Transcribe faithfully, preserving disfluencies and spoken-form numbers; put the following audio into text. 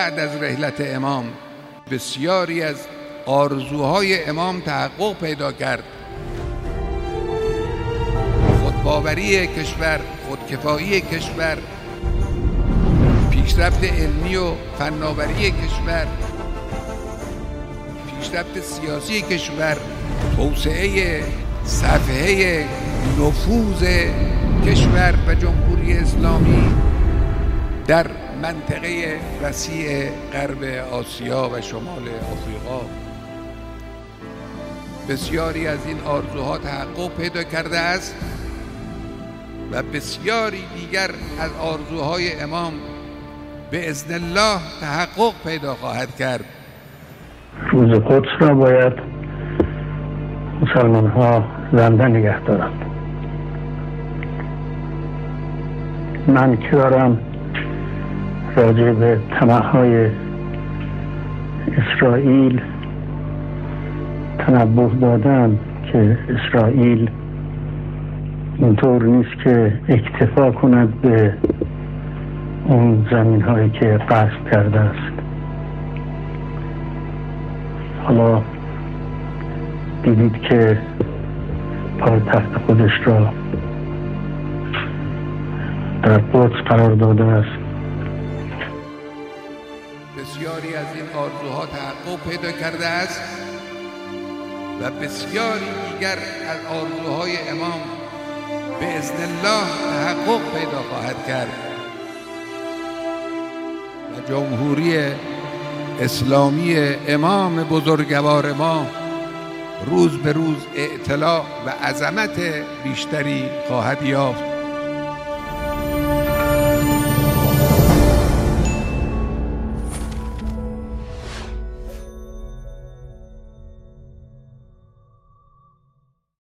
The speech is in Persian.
بعد از رحلت امام بسیاری از آرزوهای امام تحقق پیدا کرد. خودباوری کشور، خودکفایی کشور، پیشرفت علمی و فناوری کشور، پیشرفت سیاسی کشور، توسعه صفحه نفوذ کشور و جمهوری اسلامی در منطقه وسیع غرب آسیا و شمال آفریقا. بسیاری از این آرزوها تحقق پیدا کرده است و بسیاری دیگر از آرزوهای امام به اذن الله تحقق پیدا خواهد کرد. روز قدس را باید مسلمان ها زنده نگه دارند. من که دارم راجع به طمع‌های اسرائیل تنبه دادم که اسرائیل اینطور نیست که اکتفا کند به اون زمین هایی که غصب کرده است. حالا دیدید که پایتخت خودش را در قدس قرار داده است. بسیاری از این آرزوها تحقق پیدا کرده است و بسیاری دیگر از آرزوهای امام به اذن الله تحقق پیدا خواهد کرد و جمهوری اسلامی امام بزرگوار ما روز به روز اطلاع و عظمت بیشتری خواهد یافت.